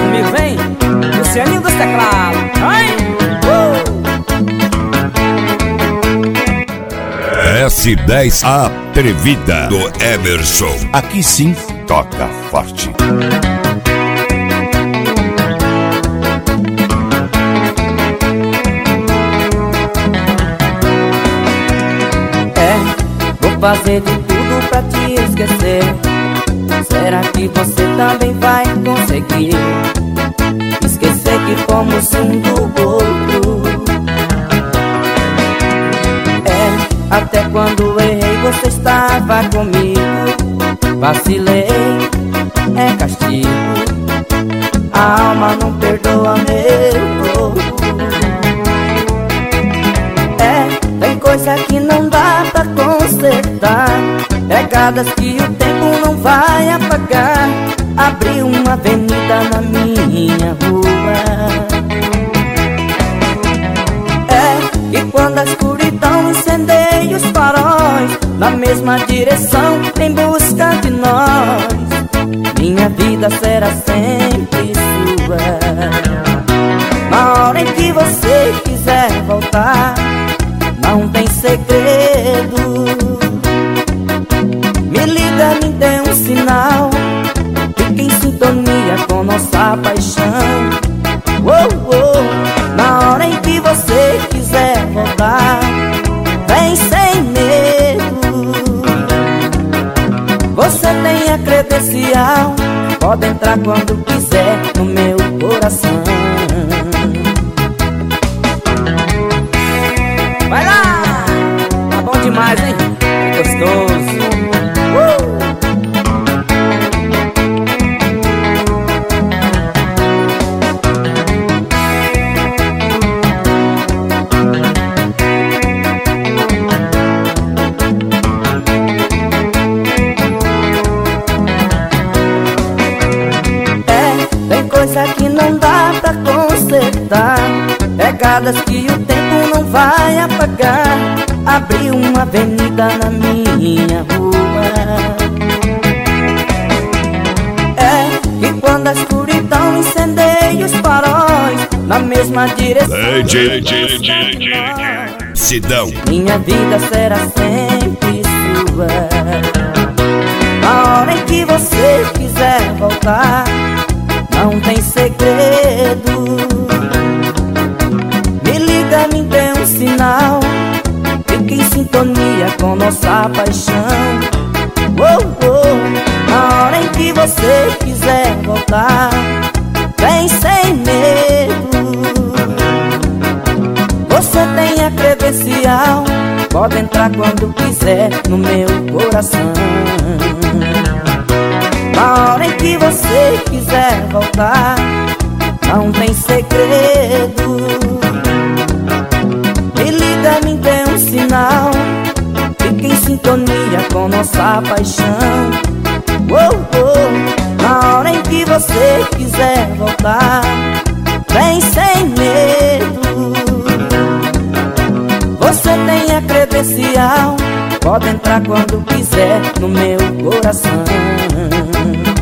comigo, vem! Lucianinho dos teclados, vai! S10 Atrevida do Emerson. Aqui sim toca forte. Vou fazer de tudo pra te esquecer. Será que você também vai conseguir esquecer que fomos um do outro? Até quando errei você estava comigo. Vacilei, é castigo. A alma não perdoa meu corpo. Tem coisa que não dá pra consertar, pegadas que o tempo não vai apagar. Abri uma avenida na minha rua. E quando a escuridão incendeia os faróis na mesma direção em busca de nós, minha vida será sempre sua. Na hora em que você quiser voltar, não tem segredo. Me liga, me dê um sinal, fique em sintonia com nossa paixão. Na hora em que você quiser voltar, vem sem medo. Você tem a credencial, pode entrar quando quiser no meu coração. Vai lá! Tá bom demais, hein? Gostoso! Tem coisa que não dá pra consertar, pegadas que o tempo não vai apagar. Abri uma avenida na minha rua. E quando a escuridão incendeia os faróis na mesma direção, Sidão, minha vida será sempre sua. Na hora em que você quiser voltar, não tem segredo. Me liga, me dê um sinal, fique em sintonia com nossa paixão. Na hora em que você quiser voltar, vem sem medo. Você tem a credencial, pode entrar quando quiser no meu coração. Na hora em que você quiser voltar, não tem segredo. Me liga, me dê um sinal, fique em sintonia com nossa paixão. Na hora em que você quiser voltar, vem sem medo. Você tem a credencial, pode entrar quando quiser no meu coração.